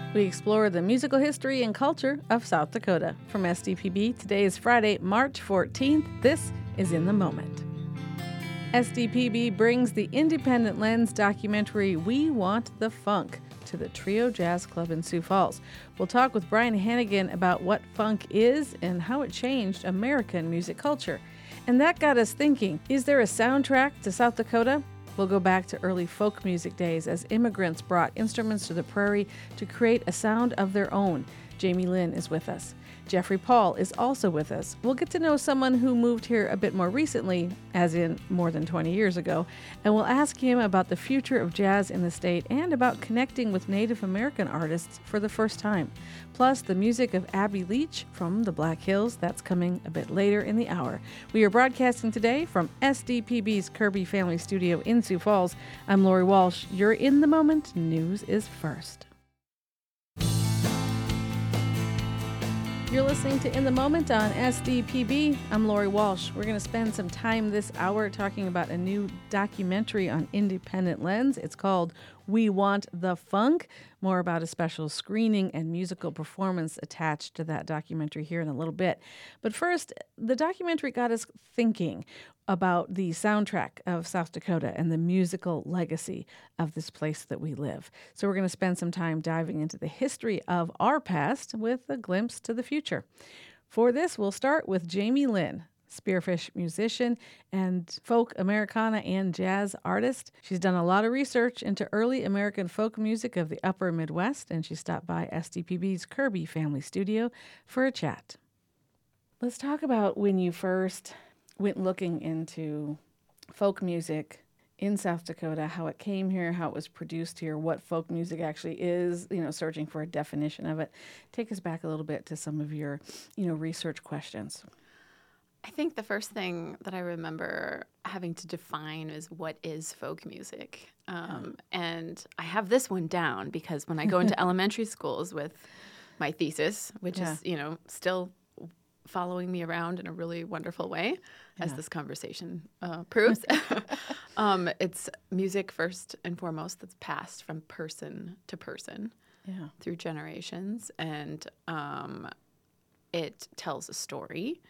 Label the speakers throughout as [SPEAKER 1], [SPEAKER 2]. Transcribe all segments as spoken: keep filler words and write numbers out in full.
[SPEAKER 1] We explore the musical history and culture of South Dakota. From S D P B, today is Friday, March fourteenth. This is In the Moment. S D P B brings the Independent Lens documentary We Want the Funk to the Trio Jazz Club in Sioux Falls. We'll talk with Brian Hannigan about what funk is and how it changed American music culture. And that got us thinking, is there a soundtrack to South Dakota? We'll go back to early folk music days as immigrants brought instruments to the prairie to create a sound of their own. Jamie Lynn is with us. Jeffrey Paul is also with us. We'll get to know someone who moved here a bit more recently, as in more than twenty years ago, and we'll ask him about the future of jazz in the state and about connecting with Native American artists for the first time. Plus, the music of Abby Leach from the Black Hills. That's coming a bit later in the hour. We are broadcasting today from S D P B's Kirby Family Studio in Sioux Falls. I'm Lori Walsh. You're in the moment. News is first. You're listening to In the Moment on S D P B. I'm Lori Walsh. We're going to spend some time this hour talking about a new documentary on Independent Lens. It's called We Want the Funk. More about a special screening and musical performance attached to that documentary here in a little bit. But first, the documentary got us thinking about the soundtrack of South Dakota and the musical legacy of this place that we live. So we're going to spend some time diving into the history of our past with a glimpse to the future. For this, we'll start with Jamie Lynn, Spearfish musician and folk Americana and jazz artist. She's done a lot of research into early American folk music of the upper Midwest, and she stopped by S D P B's Kirby Family Studio for a chat. Let's talk about when you first went looking into folk music in South Dakota, how it came here, how it was produced here, what folk music actually is, you know, searching for a definition of it. Take us back a little bit to some of your, you know, research questions.
[SPEAKER 2] I think the first thing that I remember having to define is what is folk music. Um, yeah. And I have this one down because when I go into elementary schools with my thesis, which yeah. is, you know, still following me around in a really wonderful way, yeah. as this conversation uh, proves. um, it's music first and foremost that's passed from person to person yeah. through generations, and um, it tells a story.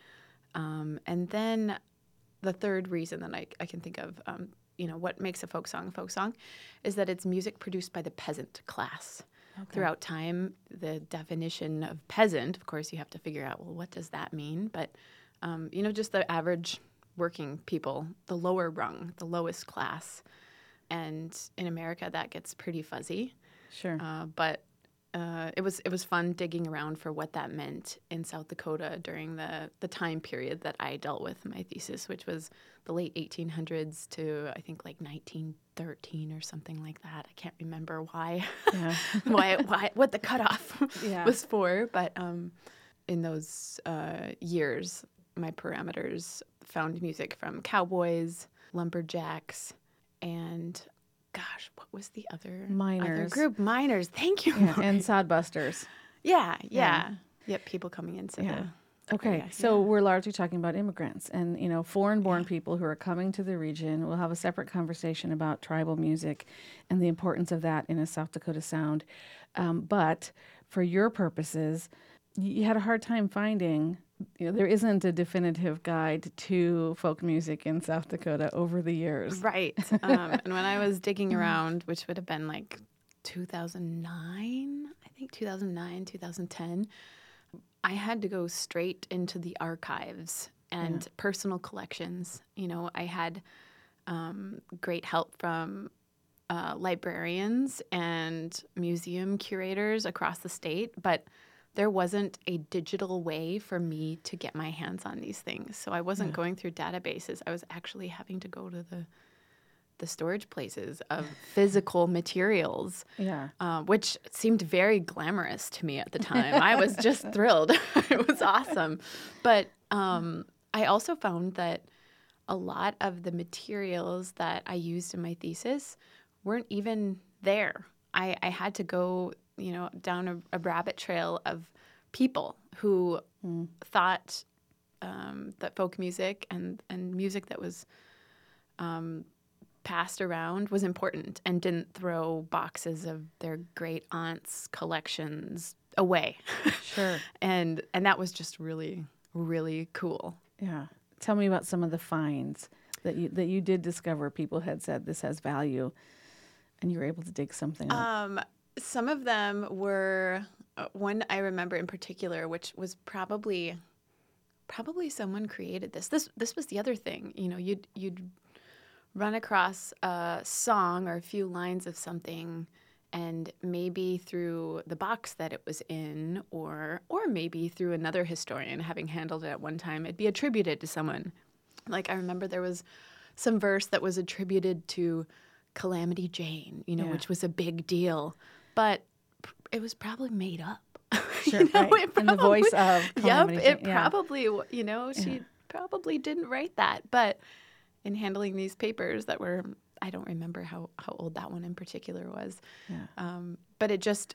[SPEAKER 2] Um, and then the third reason that I, I can think of, um, you know, what makes a folk song a folk song is that it's music produced by the peasant class. Okay. Throughout time, the definition of peasant, of course, you have to figure out, well, what does that mean? But, um, you know, just the average working people, the lower rung, the lowest class. And in America, that gets pretty fuzzy.
[SPEAKER 1] Sure.
[SPEAKER 2] Uh, but uh, it was it was fun digging around for what that meant in South Dakota during the, the time period that I dealt with in my thesis, which was the late eighteen hundreds to, I think, like nineteen thirteen or something like that. I can't remember why, yeah. why, why, what the cutoff yeah. was for. But um, in those uh, years, my parameters found music from cowboys, lumberjacks, and gosh, what was the other
[SPEAKER 1] miners
[SPEAKER 2] other group? Miners. Thank you.
[SPEAKER 1] Yeah, and sodbusters.
[SPEAKER 2] Yeah, yeah, yeah. Yep, people coming into yeah. the.
[SPEAKER 1] Okay, so yeah. we're largely talking about immigrants and, you know, foreign-born yeah. people who are coming to the region. We'll have a separate conversation about tribal music and the importance of that in a South Dakota sound. Um, but for your purposes, you had a hard time finding, you know, there isn't a definitive guide to folk music in South Dakota over the years.
[SPEAKER 2] Right. Um, and when I was digging around, which would have been like two thousand nine, I think two thousand nine, two thousand ten, I had to go straight into the archives and yeah. personal collections. You know, I had um, great help from uh, librarians and museum curators across the state, but there wasn't a digital way for me to get my hands on these things. So I wasn't yeah. going through databases. I was actually having to go to the the storage places of physical materials, yeah. uh, which seemed very glamorous to me at the time. I was just thrilled. It was awesome. But um, I also found that a lot of the materials that I used in my thesis weren't even there. I, I had to go, you know, down a, a rabbit trail of people who mm. thought um, that folk music and, and music that was um, passed around was important and didn't throw boxes of their great aunt's collections away.
[SPEAKER 1] Sure.
[SPEAKER 2] and and that was just really, really cool.
[SPEAKER 1] Yeah. Tell me about some of the finds that you that you did discover. People had said this has value, and you were able to dig something up.
[SPEAKER 2] Um, some of them were uh, one I remember in particular, which was probably probably someone created this. This this was the other thing. You know, you'd you'd run across a song or a few lines of something, and maybe through the box that it was in, or or maybe through another historian having handled it at one time, it'd be attributed to someone. Like I remember there was some verse that was attributed to Calamity Jane, you know,
[SPEAKER 1] Yeah.
[SPEAKER 2] which was a big deal, but p- it was probably made up.
[SPEAKER 1] Sure,
[SPEAKER 2] You know,
[SPEAKER 1] right.
[SPEAKER 2] it
[SPEAKER 1] In the voice of
[SPEAKER 2] Yep,
[SPEAKER 1] Calamity
[SPEAKER 2] it
[SPEAKER 1] Jane, yeah.
[SPEAKER 2] probably, w- you know, she
[SPEAKER 1] Yeah.
[SPEAKER 2] probably didn't write that, but in handling these papers that were, I don't remember how, how old that one in particular was,
[SPEAKER 1] Yeah.
[SPEAKER 2] um, but it just,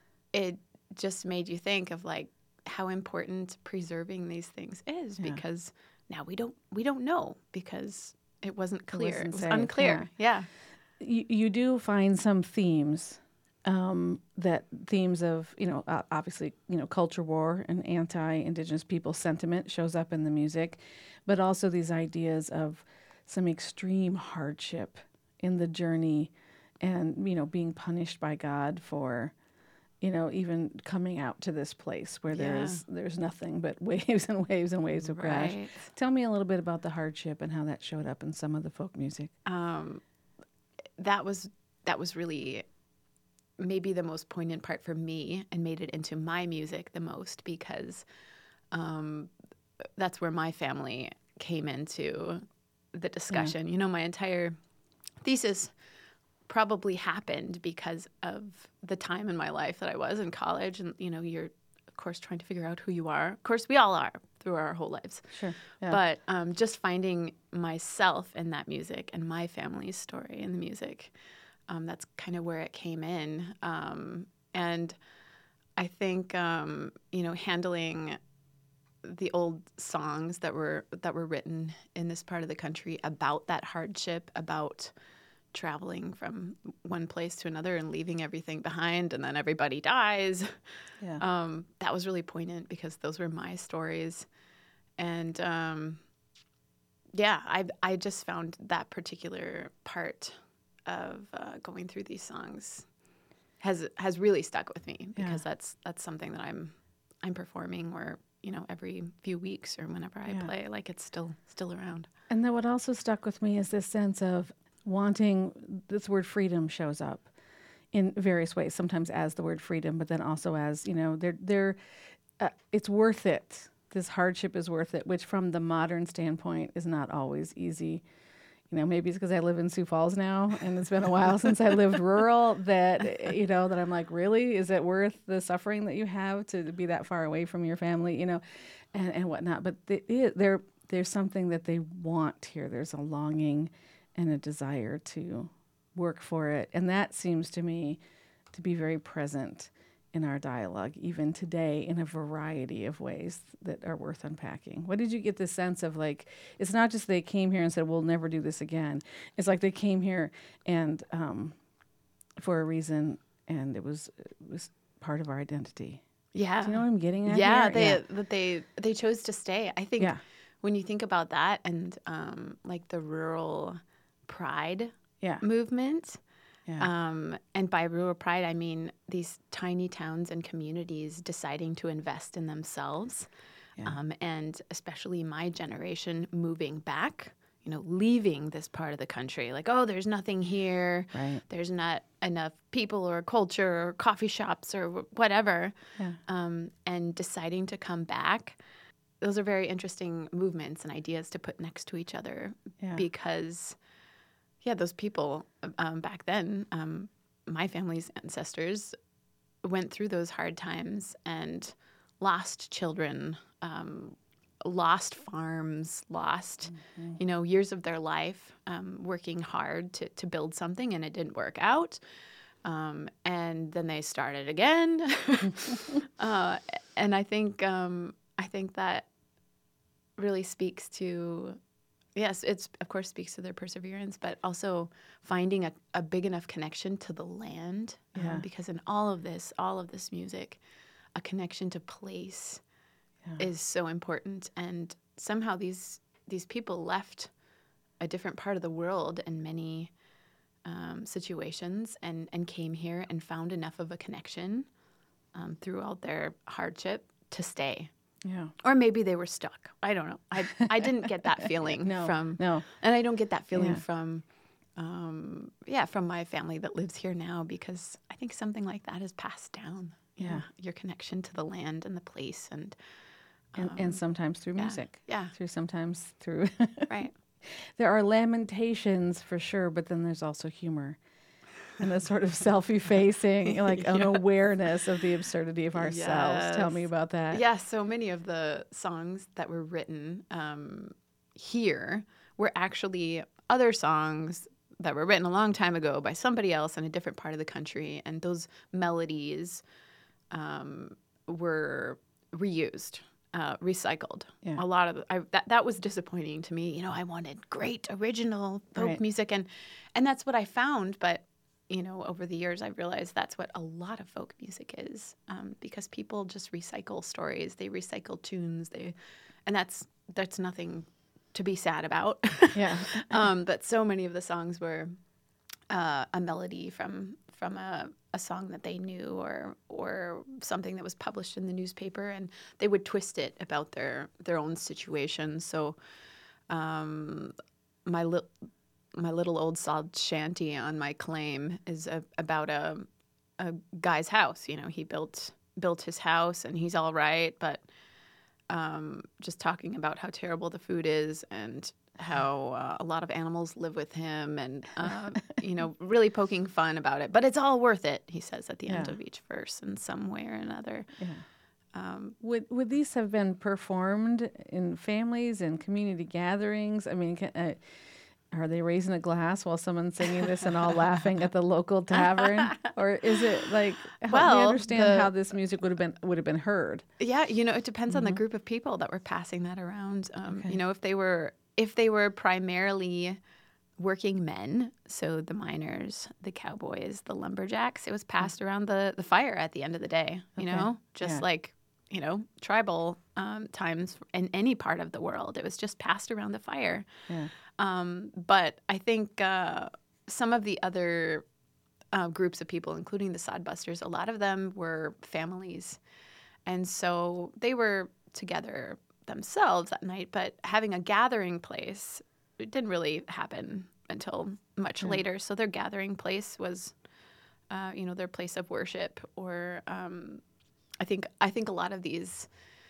[SPEAKER 2] it just made you think of like how important preserving these things is,
[SPEAKER 1] Yeah.
[SPEAKER 2] because now we don't, we don't know because it wasn't clear.
[SPEAKER 1] wasn't
[SPEAKER 2] It was
[SPEAKER 1] safe,
[SPEAKER 2] unclear. Yeah.
[SPEAKER 1] You, you do find some themes, um, that themes of, you know, uh, obviously, you know, culture war and anti-Indigenous people sentiment shows up in the music, but also these ideas of some extreme hardship in the journey and, you know, being punished by God for, you know, even coming out to this place where
[SPEAKER 2] Yeah.
[SPEAKER 1] there's there's nothing but waves and waves and waves of crash.
[SPEAKER 2] Right.
[SPEAKER 1] Tell me a little bit about the hardship and how that showed up in some of the folk music.
[SPEAKER 2] Um, that was that was really maybe the most poignant part for me, and made it into my music the most, because um, that's where my family came into the discussion. You know, my entire thesis probably happened because of the time in my life that I was in college, and you know, you're of course trying to figure out who you are. Of course, we all are through our whole lives.
[SPEAKER 1] Sure. Yeah.
[SPEAKER 2] But um, just finding myself in that music and my family's story in the music, um, that's kind of where it came in. Um, and I think, um, you know, handling the old songs that were that were written in this part of the country about that hardship, about traveling from one place to another and leaving everything behind, and then everybody dies.
[SPEAKER 1] Yeah.
[SPEAKER 2] Um, that was really poignant because those were my stories. And um, yeah, I I just found that particular part of uh, going through these songs has has really stuck with me, because
[SPEAKER 1] Yeah.
[SPEAKER 2] that's that's something that I'm I'm performing, or you know, every few weeks or whenever I
[SPEAKER 1] Yeah.
[SPEAKER 2] play, like it's still still around.
[SPEAKER 1] And then what also stuck with me is this sense of wanting, this word freedom shows up in various ways, sometimes as the word freedom, but then also as, you know, they're, they're, uh, it's worth it. This hardship is worth it, which from the modern standpoint is not always easy. You know, maybe it's because I live in Sioux Falls now, and it's been a while since I lived rural, that, you know, that I'm like, really? Is it worth the suffering that you have to be that far away from your family, you know, and, and whatnot? But the, it, there, there's something that they want here. There's a longing and a desire to work for it. And that seems to me to be very present in our dialogue, even today, in a variety of ways that are worth unpacking. What did you get the sense of, like, it's not just they came here and said, we'll never do this again. It's like they came here and um, for a reason, and it was, it was part of our identity.
[SPEAKER 2] Yeah.
[SPEAKER 1] Do you know what I'm getting at
[SPEAKER 2] Yeah,
[SPEAKER 1] here?
[SPEAKER 2] they
[SPEAKER 1] yeah.
[SPEAKER 2] that they they chose to stay. I think
[SPEAKER 1] Yeah.
[SPEAKER 2] when you think about that, and um, like the rural pride
[SPEAKER 1] Yeah.
[SPEAKER 2] movement,
[SPEAKER 1] Yeah.
[SPEAKER 2] um, and by rural pride I mean these tiny towns and communities deciding to invest in themselves,
[SPEAKER 1] Yeah.
[SPEAKER 2] um, and especially my generation moving back. You know, leaving this part of the country, like, oh, there's nothing here.
[SPEAKER 1] Right.
[SPEAKER 2] There's not enough people or culture or coffee shops or wh- whatever.
[SPEAKER 1] Yeah.
[SPEAKER 2] Um, and deciding to come back. Those are very interesting movements and ideas to put next to each other,
[SPEAKER 1] Yeah.
[SPEAKER 2] because, yeah, those people um, back then, um, my family's ancestors went through those hard times and lost children, um, lost farms, lost,
[SPEAKER 1] Mm-hmm.
[SPEAKER 2] you know, years of their life um, working hard to, to build something, and it didn't work out. Um, and then they started again. uh, and I think um, I think that really speaks to Yes, it's of course speaks to their perseverance, but also finding a, a big enough connection to the land.
[SPEAKER 1] Yeah.
[SPEAKER 2] Um, because in all of this, all of this music, a connection to place
[SPEAKER 1] Yeah.
[SPEAKER 2] is so important. And somehow these these people left a different part of the world in many um, situations and, and came here and found enough of a connection um, throughout their hardship to stay.
[SPEAKER 1] Yeah.
[SPEAKER 2] Or maybe they were stuck. I don't know. I I didn't get that feeling
[SPEAKER 1] No,
[SPEAKER 2] from
[SPEAKER 1] no.
[SPEAKER 2] and I don't get that feeling
[SPEAKER 1] Yeah.
[SPEAKER 2] from um yeah, from my family that lives here now, because I think something like that is passed down. you
[SPEAKER 1] Yeah.
[SPEAKER 2] know, your connection to the land and the place and
[SPEAKER 1] And, and sometimes through
[SPEAKER 2] yeah,
[SPEAKER 1] music.
[SPEAKER 2] yeah.
[SPEAKER 1] Through sometimes through.
[SPEAKER 2] right.
[SPEAKER 1] There are lamentations for sure, but then there's also humor. And the sort of self-effacing, like an
[SPEAKER 2] Yes.
[SPEAKER 1] awareness of the absurdity of ourselves. Tell me
[SPEAKER 2] Yes.
[SPEAKER 1] about that.
[SPEAKER 2] Yeah, so many of the songs that were written um, here were actually other songs that were written a long time ago by somebody else in a different part of the country, and those melodies um, were reused, uh, recycled.
[SPEAKER 1] Yeah.
[SPEAKER 2] A lot of the, I, that that was disappointing to me. You know, I wanted great original folk
[SPEAKER 1] Right.
[SPEAKER 2] music, and and that's what I found, but. You know, over the years, I've realized that's what a lot of folk music is, um, because people just recycle stories, they recycle tunes, they, and that's that's nothing to be sad about.
[SPEAKER 1] Yeah.
[SPEAKER 2] um, but so many of the songs were uh, a melody from from a, a song that they knew, or or something that was published in the newspaper, and they would twist it about their their own situation. So, um, my little. My little old sod shanty on my claim is a, about a a guy's house. You know, he built built his house and he's all right, but um, just talking about how terrible the food is and how uh, a lot of animals live with him, and uh, you know, really poking fun about it. But it's all worth it, he says at the end
[SPEAKER 1] Yeah.
[SPEAKER 2] of each verse, in some way or another.
[SPEAKER 1] Yeah.
[SPEAKER 2] Um,
[SPEAKER 1] Would would these have been performed in families and community gatherings? I mean, can, uh, are they raising a glass while someone's singing this and all laughing at the local tavern, or is it like help me
[SPEAKER 2] Well,
[SPEAKER 1] understand
[SPEAKER 2] the-
[SPEAKER 1] how this music would have been would have been heard?
[SPEAKER 2] Yeah, you know, it depends on the group of people that were passing that around. Um,
[SPEAKER 1] Okay.
[SPEAKER 2] You know, if they were if they were primarily working men, so the miners, the cowboys, the lumberjacks, it was passed around the, the fire at the end of the day. You
[SPEAKER 1] Okay.
[SPEAKER 2] know, just
[SPEAKER 1] Yeah.
[SPEAKER 2] like you know tribal um, times in any part of the world, it was just passed around the fire.
[SPEAKER 1] Yeah.
[SPEAKER 2] Um, but I think uh, some of the other uh, groups of people, including the Sodbusters, a lot of them were families. And so they were together themselves at night, but having a gathering place, it didn't really happen until much later. So their gathering place was, uh, you know, their place of worship. Or um, I think I think a lot of these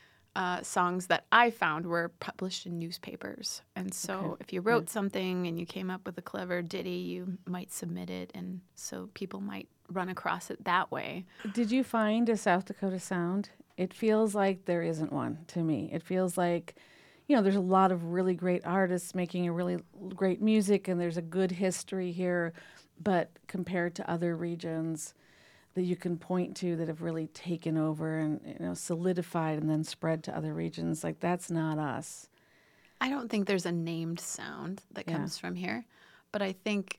[SPEAKER 2] uh, songs that I found were published in newspapers. And so
[SPEAKER 1] Okay.
[SPEAKER 2] if you wrote something and you came up with a clever ditty, you might submit it, and so people might run across it that way.
[SPEAKER 1] Did you find a South Dakota sound? It feels like there isn't one to me. It feels like, you know, there's a lot of really great artists making a really great music, and there's a good history here. But compared to other regions that you can point to that have really taken over and, you know, solidified and then spread to other regions, like that's not us.
[SPEAKER 2] I don't think there's a named sound that
[SPEAKER 1] Yeah.
[SPEAKER 2] comes from here, but I think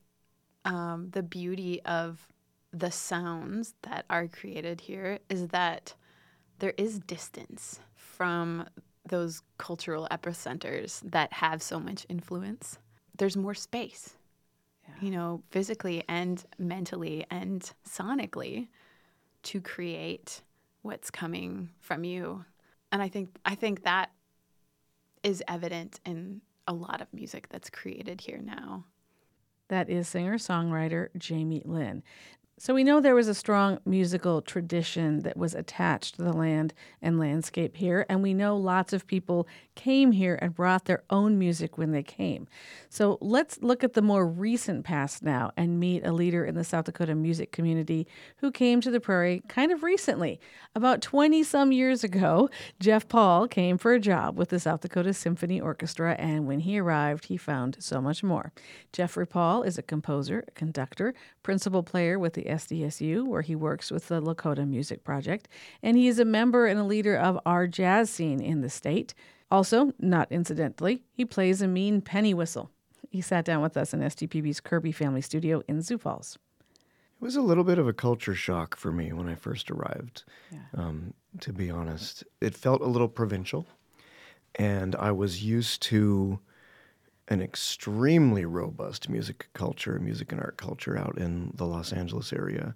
[SPEAKER 2] um, the beauty of the sounds that are created here is that there is distance from those cultural epicenters that have so much influence. There's more space,
[SPEAKER 1] Yeah.
[SPEAKER 2] you know, physically and mentally and sonically, to create what's coming from you. And I think I think that is evident in a lot of music that's created here now.
[SPEAKER 1] That is singer-songwriter Jamie Lynn. So we know there was a strong musical tradition that was attached to the land and landscape here, and we know lots of people came here and brought their own music when they came. So let's look at the more recent past now and meet a leader in the South Dakota music community who came to the Prairie kind of recently. About twenty some years ago, Jeff Paul came for a job with the South Dakota Symphony Orchestra, and when he arrived, he found so much more. Jeffrey Paul is a composer, a conductor, principal player with the S D S U, where he works with the Lakota Music Project, and he is a member and a leader of our jazz scene in the state. Also, not incidentally, he plays a mean penny whistle. He sat down with us in S T P B's Kirby Family Studio in Sioux Falls.
[SPEAKER 3] It was a little bit of a culture shock for me when I first arrived,
[SPEAKER 1] Yeah.
[SPEAKER 3] um, to be honest. It felt a little provincial, and I was used to an extremely robust music culture, music and art culture out in the Los Angeles area.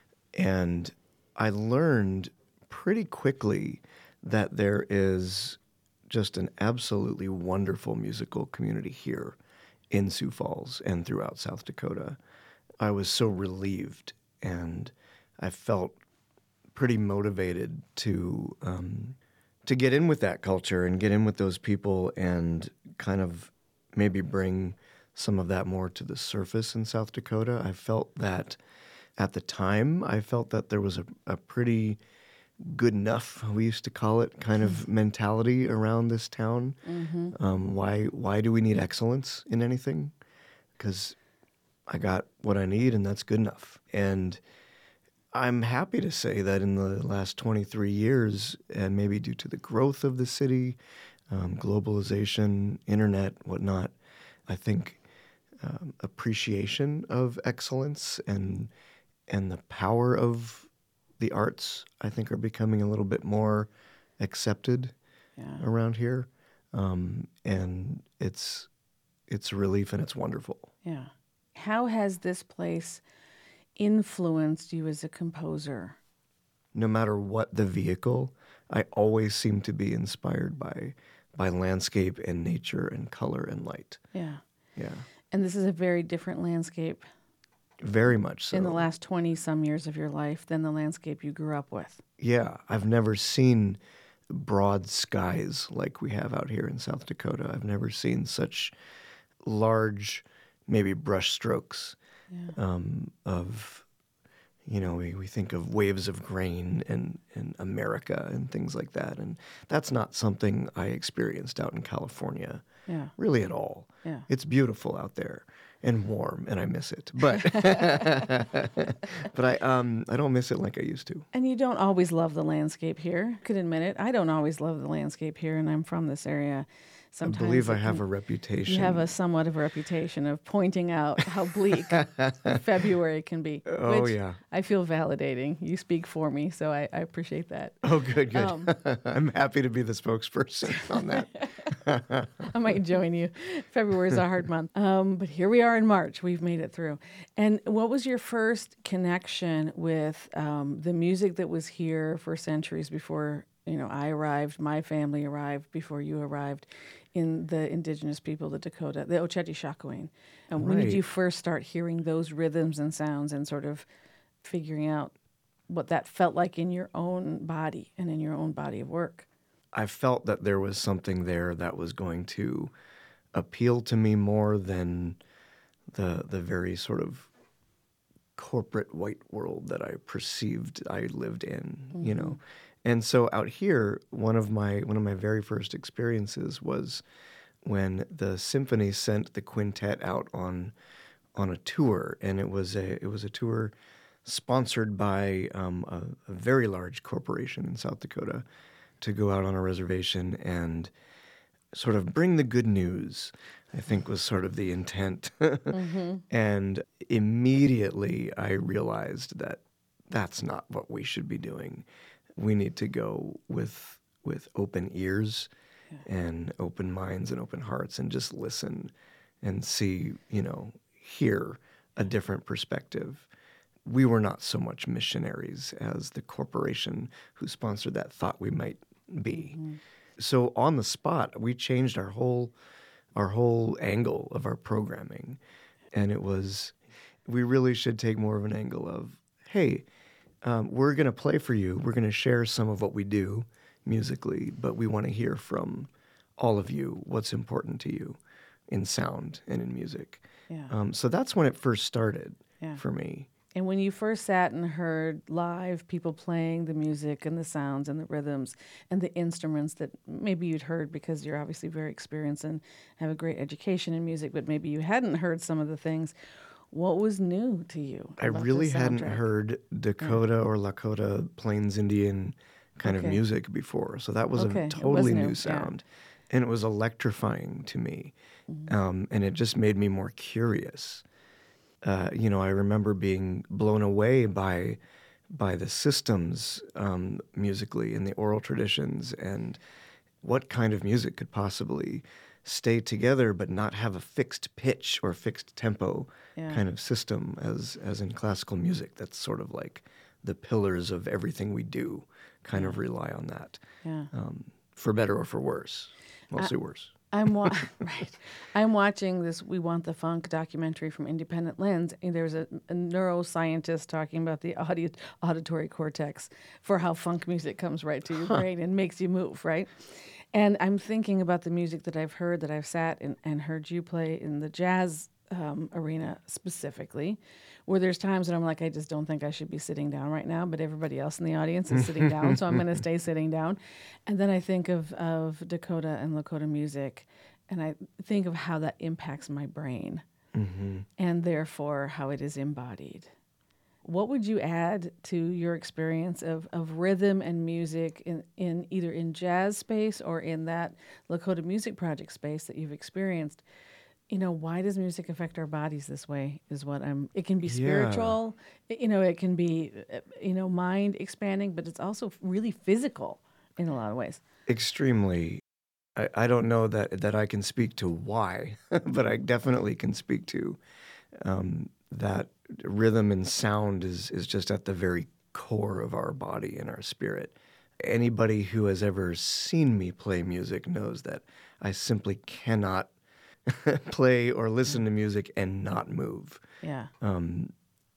[SPEAKER 3] And I learned pretty quickly that there is just an absolutely wonderful musical community here in Sioux Falls and throughout South Dakota. I was so relieved, and I felt pretty motivated to um, to get in with that culture and get in with those people and kind of maybe bring some of that more to the surface in South Dakota. I felt that at the time, I felt that there was a, a pretty good enough, we used to call it, kind of mentality around this town.
[SPEAKER 1] Mm-hmm.
[SPEAKER 3] Um, why why do we need excellence in anything? Because I got what I need, and that's good enough. And I'm happy to say that in the last twenty-three years, and maybe due to the growth of the city, um, globalization, internet, whatnot, I think um, appreciation of excellence and and the power of the arts, I think, are becoming a little bit more accepted
[SPEAKER 1] Yeah.
[SPEAKER 3] around here. Um, and it's it's a relief, and it's wonderful.
[SPEAKER 1] Yeah. How has this place influenced you as a composer?
[SPEAKER 3] No matter what the vehicle, I always seem to be inspired by by landscape and nature and color and light.
[SPEAKER 1] Yeah.
[SPEAKER 3] Yeah,
[SPEAKER 1] And this is a very different landscape
[SPEAKER 3] very much so.
[SPEAKER 1] in the last twenty some years of your life than the landscape you grew up with.
[SPEAKER 3] Yeah, I've never seen broad skies like we have out here in South Dakota. I've never seen such large, maybe brush strokes
[SPEAKER 1] Yeah.
[SPEAKER 3] um, of, you know, we, we think of waves of grain in, in America and things like that. And that's not something I experienced out in California,
[SPEAKER 1] Yeah.
[SPEAKER 3] really at all.
[SPEAKER 1] Yeah.
[SPEAKER 3] It's beautiful out there and warm, and I miss it. But but I um I don't miss it like I used to.
[SPEAKER 1] And you don't always love the landscape here. I could admit it. I don't always love the landscape here, and I'm from this area. Sometimes
[SPEAKER 3] I believe
[SPEAKER 1] it
[SPEAKER 3] I have
[SPEAKER 1] can-
[SPEAKER 3] a reputation.
[SPEAKER 1] You have a somewhat of a reputation of pointing out how bleak February can be.
[SPEAKER 3] Oh,
[SPEAKER 1] which
[SPEAKER 3] yeah.
[SPEAKER 1] I feel validating. You speak for me, so I, I appreciate that.
[SPEAKER 3] Oh, good, good.
[SPEAKER 1] Um,
[SPEAKER 3] I'm happy to be the spokesperson on that.
[SPEAKER 1] I might join you. February is a hard month. Um, but here we are in March. We've made it through. And what was your first connection with um, the music that was here for centuries before, you know, I arrived, my family arrived, before you arrived, in the indigenous people, the Dakota, the Oceti-Sakowin? And when did
[SPEAKER 3] Right.
[SPEAKER 1] you first start hearing those rhythms and sounds and sort of figuring out what that felt like in your own body and in your own body of work?
[SPEAKER 3] I felt that there was something there that was going to appeal to me more than the the very sort of corporate white world that I perceived I lived in, you know. And so out here, one of my one of my very first experiences was when the symphony sent the quintet out on on a tour, and it was a it was a tour sponsored by um, a, a very large corporation in South Dakota to go out on a reservation and sort of bring the good news, I think was sort of the intent.
[SPEAKER 1] Mm-hmm.
[SPEAKER 3] And immediately I realized that that's not what we should be doing. We need to go with with open ears
[SPEAKER 1] Yeah.
[SPEAKER 3] and open minds and open hearts and just listen and see, you know, hear a different perspective. We were not so much missionaries as the corporation who sponsored that thought we might be.
[SPEAKER 1] Mm-hmm.
[SPEAKER 3] So on the spot, we changed our whole our whole angle of our programming. And it was, we really should take more of an angle of, hey, um, we're going to play for you. We're going to share some of what we do musically, but we want to hear from all of you what's important to you in sound and in music.
[SPEAKER 1] Yeah.
[SPEAKER 3] Um, so that's when it first started
[SPEAKER 1] Yeah.
[SPEAKER 3] for me.
[SPEAKER 1] And when you first sat and heard live people playing the music and the sounds and the rhythms and the instruments that maybe you'd heard because you're obviously very experienced and have a great education in music, but maybe you hadn't heard some of the things, what was new to you?
[SPEAKER 3] I
[SPEAKER 1] about
[SPEAKER 3] really
[SPEAKER 1] the
[SPEAKER 3] hadn't
[SPEAKER 1] soundtrack?
[SPEAKER 3] heard Dakota or Lakota Plains Indian kind
[SPEAKER 1] Okay.
[SPEAKER 3] of music before. So that was
[SPEAKER 1] Okay,
[SPEAKER 3] a
[SPEAKER 1] it was
[SPEAKER 3] totally
[SPEAKER 1] new,
[SPEAKER 3] new
[SPEAKER 1] yeah.
[SPEAKER 3] sound. and it was electrifying to me. Um, and it just made me more curious. Uh, you know, I remember being blown away by by the systems um, musically and the oral traditions, and what kind of music could possibly stay together but not have a fixed pitch or fixed tempo
[SPEAKER 1] Yeah.
[SPEAKER 3] kind of system as as in classical music. That's sort of like the pillars of everything we do kind of rely on that,
[SPEAKER 1] Yeah.
[SPEAKER 3] um, for better or for worse, mostly worse.
[SPEAKER 1] I'm wa- right. I'm watching this "We Want the Funk" documentary from Independent Lens, and there's a, a neuroscientist talking about the audio, auditory cortex for how funk music comes right to your brain and makes you move, right? And I'm thinking about the music that I've heard, that I've sat and, and heard you play in the jazz um, arena specifically, where there's times that I'm like, I just don't think I should be sitting down right now, but everybody else in the audience is sitting down, so I'm going to stay sitting down. And then I think of, of Dakota and Lakota music, and I think of how that impacts my brain,
[SPEAKER 3] Mm-hmm.
[SPEAKER 1] and therefore how it is embodied. What would you add to your experience of, of rhythm and music in, in either in jazz space or in that Lakota Music Project space that you've experienced? You know, why does music affect our bodies this way is what I'm, it can be
[SPEAKER 3] Yeah.
[SPEAKER 1] spiritual, you know, it can be, uh, you know, mind expanding, but it's also really physical in a lot of ways.
[SPEAKER 3] Extremely. I, I don't know that, that I can speak to why, but I definitely can speak to um, that rhythm and sound is, is just at the very core of our body and our spirit. Anybody who has ever seen me play music knows that I simply cannot play or listen to music and not move.
[SPEAKER 1] Yeah.
[SPEAKER 3] Um,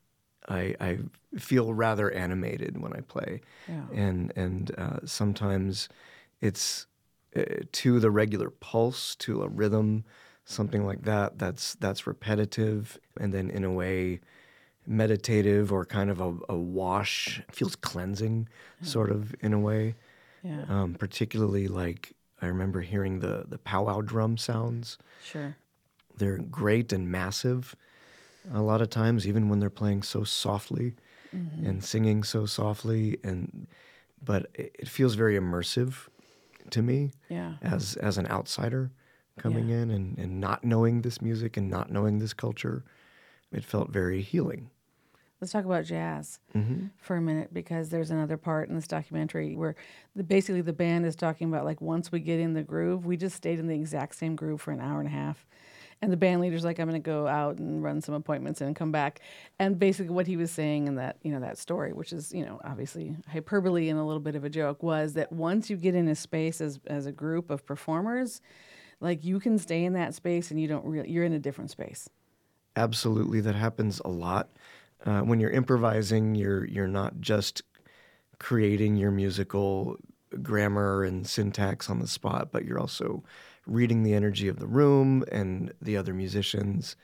[SPEAKER 3] I, I feel rather animated when I play,
[SPEAKER 1] Yeah.
[SPEAKER 3] and and uh, sometimes it's uh, to the regular pulse, to a rhythm, something like that. That's that's repetitive, and then in a way meditative or kind of a, a wash. It feels cleansing, sort of in a way.
[SPEAKER 1] Yeah.
[SPEAKER 3] Um, particularly like I remember hearing the the powwow drum sounds.
[SPEAKER 1] Sure.
[SPEAKER 3] They're great and massive a lot of times, even when they're playing so softly and singing so softly. And but it, it feels very immersive to me
[SPEAKER 1] Yeah.
[SPEAKER 3] as as an outsider coming
[SPEAKER 1] Yeah.
[SPEAKER 3] in and, and not knowing this music and not knowing this culture. It felt very healing.
[SPEAKER 1] Let's talk about jazz
[SPEAKER 3] Mm-hmm.
[SPEAKER 1] for a minute, because there's another part in this documentary where the, basically the band is talking about, like, once we get in the groove, we just stayed in the exact same groove for an hour and a half. And the band leader's like, I'm going to go out and run some appointments and come back. And basically what he was saying in that, you know, that story, which is, you know, obviously hyperbole and a little bit of a joke, was that once you get in a space as, as a group of performers, like, you can stay in that space and you don't really, you're in a different space.
[SPEAKER 3] Absolutely, that happens a lot. Uh, when you're improvising, you're you're not just creating your musical grammar and syntax on the spot, but you're also reading the energy of the room and the other musicians,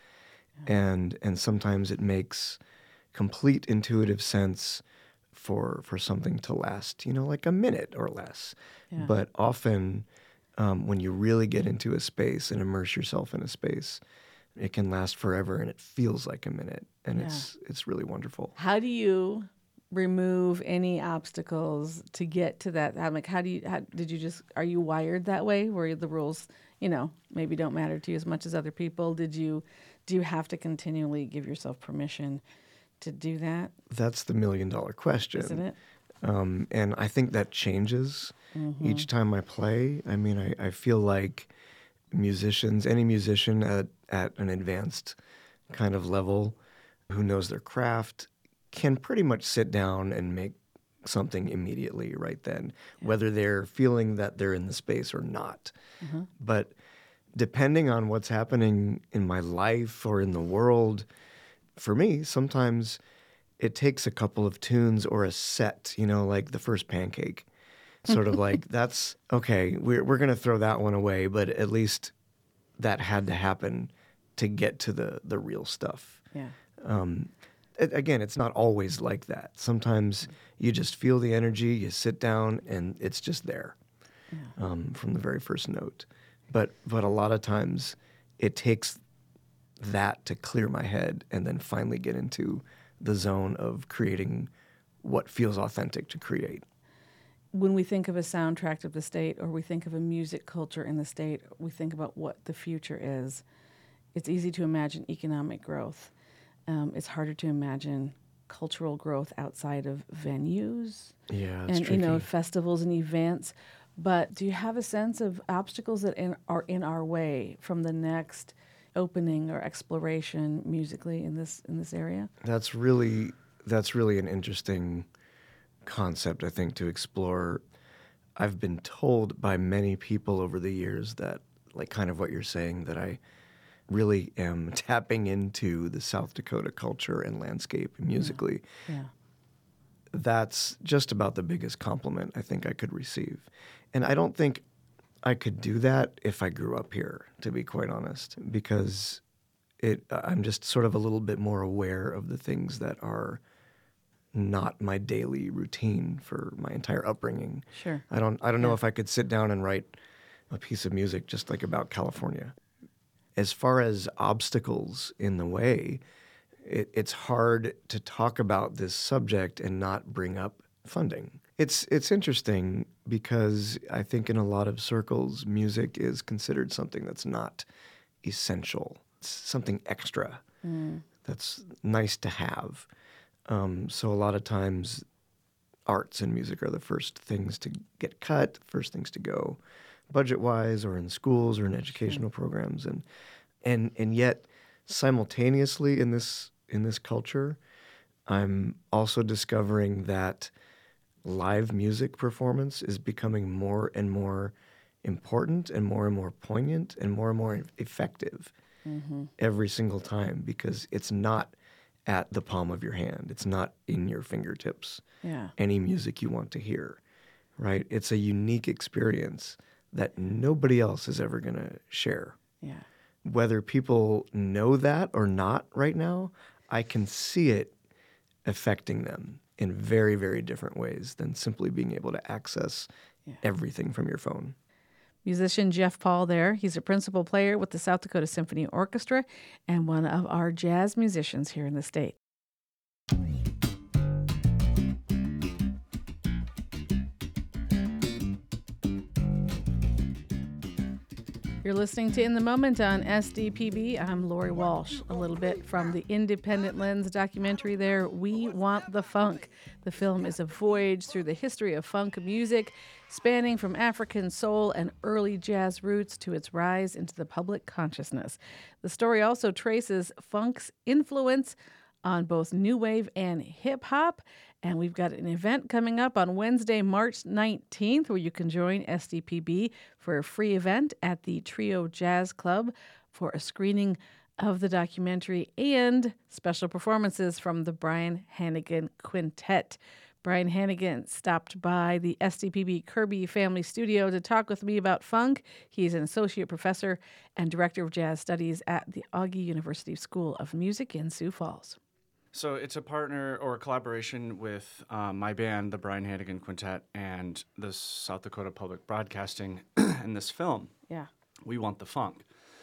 [SPEAKER 3] and and sometimes it makes complete intuitive sense for for something to last, you know, like a minute or less.
[SPEAKER 1] Yeah.
[SPEAKER 3] But often, um, when you really get into a space and immerse yourself in a space, it can last forever, and it feels like a minute, and
[SPEAKER 1] Yeah.
[SPEAKER 3] it's it's really wonderful.
[SPEAKER 1] How do you remove any obstacles to get to that? I'm like, how do you, how, did you just, are you wired that way where the rules, you know, maybe don't matter to you as much as other people? Did you, do you have to continually give yourself permission to do that?
[SPEAKER 3] That's the million dollar question,
[SPEAKER 1] Isn't it?
[SPEAKER 3] Um, and I think that changes each time I play. I mean, I, I feel like musicians, any musician at, at an advanced kind of level who knows their craft, can pretty much sit down and make something immediately right then, whether they're feeling that they're in the space or not. But depending on what's happening in my life or in the world, for me, sometimes it takes a couple of tunes or a set, you know, like the first pancake. Sort of like, that's, okay, we're, we're going to throw that one away, but at least that had to happen to get to the, the real stuff.
[SPEAKER 1] Yeah.
[SPEAKER 3] Um, it, again, it's not always like that. Sometimes you just feel the energy, you sit down, and it's just there um, from the very first note. But but a lot of times it takes that to clear my head and then finally get into the zone of creating what feels authentic to create.
[SPEAKER 1] when we think of a soundtrack of the state or we think of a music culture in the state, we think about what the future is. It's easy to imagine economic growth. Um, it's harder to imagine cultural growth outside of venues
[SPEAKER 3] Yeah, it's
[SPEAKER 1] and
[SPEAKER 3] tricky.
[SPEAKER 1] you know festivals and events. But do you have a sense of obstacles that in, are in our way from the next opening or exploration musically in this in this area?
[SPEAKER 3] That's really that's really an interesting concept, I think, to explore. I've been told by many people over the years that, like, kind of what you're saying, that I really am tapping into the South Dakota culture and landscape musically.
[SPEAKER 1] Yeah.
[SPEAKER 3] That's just about the biggest compliment I think I could receive. And I don't think I could do that if I grew up here, to be quite honest, because it I'm just sort of a little bit more aware of the things that are not my daily routine for my entire upbringing.
[SPEAKER 1] Sure.
[SPEAKER 3] I don't I don't know
[SPEAKER 1] Yeah.
[SPEAKER 3] if I could sit down and write a piece of music just like about California. As far as obstacles in the way, it, it's hard to talk about this subject and not bring up funding. It's it's interesting because I think in a lot of circles, music is considered something that's not essential. It's something extra that's nice to have. Um, so a lot of times, arts and music are the first things to get cut, first things to go, budget-wise, or in schools or in educational programs, and and and yet simultaneously in this in this culture, I'm also discovering that live music performance is becoming more and more important and more and more poignant and more and more effective every single time, because it's not at the palm of your hand. It's not in your fingertips.
[SPEAKER 1] Yeah.
[SPEAKER 3] Any music you want to hear, right? It's a unique experience that nobody else is ever going to share.
[SPEAKER 1] Yeah.
[SPEAKER 3] Whether people know that or not right now, I can see it affecting them in very, very different ways than simply being able to access
[SPEAKER 1] Yeah.
[SPEAKER 3] everything from your phone.
[SPEAKER 1] Musician Jeff Paul there. He's a principal player with the South Dakota Symphony Orchestra and one of our jazz musicians here in the state. You're listening to In the Moment on S D P B. I'm Lori Walsh. A little bit from the Independent Lens documentary there, We Want the Funk. The film is a voyage through the history of funk music, spanning from African soul and early jazz roots to its rise into the public consciousness. The story also traces funk's influence on both new wave and hip hop. And we've got an event coming up on Wednesday, March nineteenth, where you can join S D P B for a free event at the Trio Jazz Club for a screening of the documentary and special performances from the Brian Hannigan Quintet. Brian Hannigan stopped by the S D P B Kirby Family Studio to talk with me about funk. He's an associate professor and director of jazz studies at the Augie University School of Music in Sioux Falls.
[SPEAKER 4] So it's a partner or a collaboration with um, my band, the Brian Hannigan Quintet, and the South Dakota Public Broadcasting and this film,
[SPEAKER 1] Yeah.
[SPEAKER 4] We Want the Funk.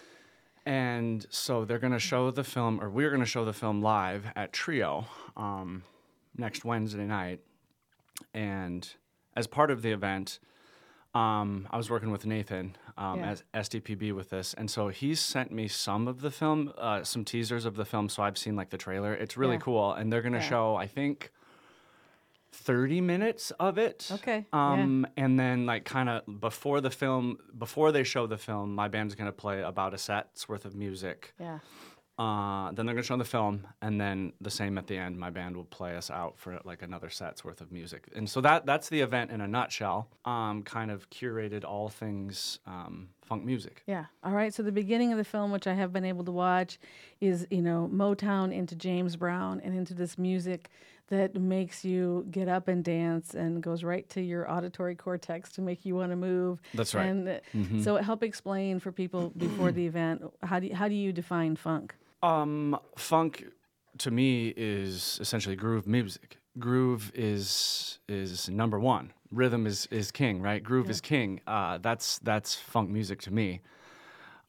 [SPEAKER 4] And so they're going to show the film, or we're going to show the film live at Trio um, next Wednesday night. And as part of the event, um, I was working with Nathan um,
[SPEAKER 1] Yeah.
[SPEAKER 4] as S D P B with this. And so he's sent me some of the film, uh, some teasers of the film. So I've seen like the trailer. It's really
[SPEAKER 1] Yeah.
[SPEAKER 4] cool. And they're going to
[SPEAKER 1] Yeah.
[SPEAKER 4] show, I think, thirty minutes of it.
[SPEAKER 1] Okay,
[SPEAKER 4] Um, And then like kind of before the film, before they show the film, my band's going to play about a set's worth of music.
[SPEAKER 1] Yeah.
[SPEAKER 4] Uh, then they're going to show the film, and then the same at the end. My band will play us out for like another set's worth of music. And so that that's the event in a nutshell. Um, kind of curated all things um, funk music.
[SPEAKER 1] Yeah. All right. So the beginning of the film, which I have been able to watch, is, you know, Motown into James Brown and into this music that makes you get up and dance and goes right to your auditory cortex to make you want to move.
[SPEAKER 4] That's right.
[SPEAKER 1] And uh, so help explain for people before the event, how do you, how do you define funk?
[SPEAKER 4] Um, funk to me is essentially groove music. Groove is is number one. Rhythm is, is king, right? Groove
[SPEAKER 1] Yeah.
[SPEAKER 4] is king. Uh, that's that's funk music to me.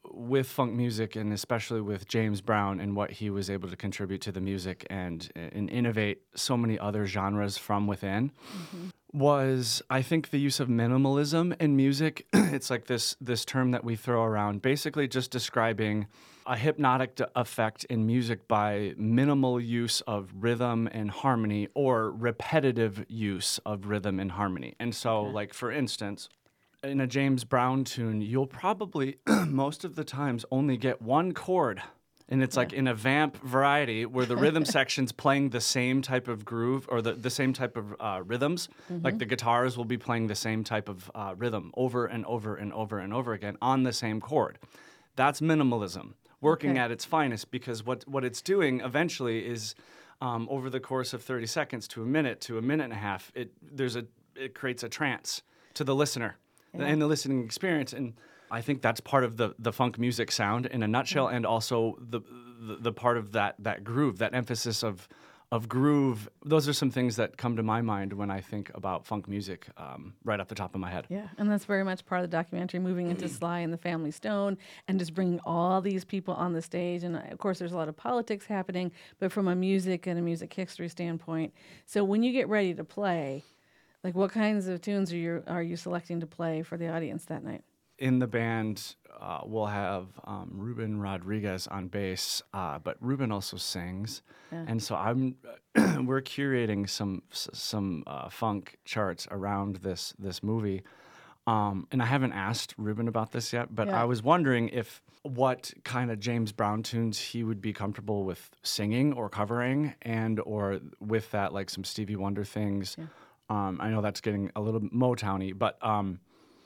[SPEAKER 4] with funk music, and especially with James Brown and what he was able to contribute to the music and, and innovate so many other genres from within, mm-hmm. was, I think, the use of minimalism in music. It's like this this term that we throw around, basically just describing a hypnotic d- effect in music by minimal use of rhythm and harmony, or repetitive use of rhythm and harmony. And so, okay. like, for instance, in a James Brown tune, you'll probably, most of the times, only get one chord. And it's yeah. like in a vamp variety where the rhythm section's playing the same type of groove, or the, the same type of uh, rhythms. Mm-hmm. Like the guitars will be playing the same type of uh, rhythm over and over and over and over again on the same chord. That's minimalism, working okay. at its finest, because what, what it's doing eventually is um, over the course of thirty seconds to a minute to a minute and a half, it there's a it creates a trance to the listener yeah. and the listening experience. And I think that's part of the, the funk music sound in a nutshell, mm-hmm. and also the, the the part of that that groove, that emphasis of of groove. Those are some things that come to my mind when I think about funk music, um, right off the top of my head.
[SPEAKER 1] Yeah, and that's very much part of the documentary, moving into Sly and the Family Stone, and just bringing all these people on the stage. And of course, there's a lot of politics happening, but from a music and a music history standpoint. So when you get ready to play, like, what kinds of tunes are you are you selecting to play for the audience that night?
[SPEAKER 4] In the band, uh, we'll have um, Ruben Rodriguez on bass, uh, but Ruben also sings, yeah. and so I'm we're curating some some uh, funk charts around this this movie, um, and I haven't asked Ruben about this yet, but yeah. I was wondering if what kind of James Brown tunes he would be comfortable with singing or covering, and or with that, like some Stevie Wonder things. Yeah. Um, I know that's getting a little Motowny, but. Um,